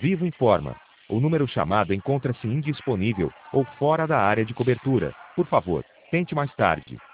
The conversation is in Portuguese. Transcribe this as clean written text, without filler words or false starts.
Vivo informa. O número chamado encontra-se indisponível ou fora da área de cobertura. Por favor, tente mais tarde.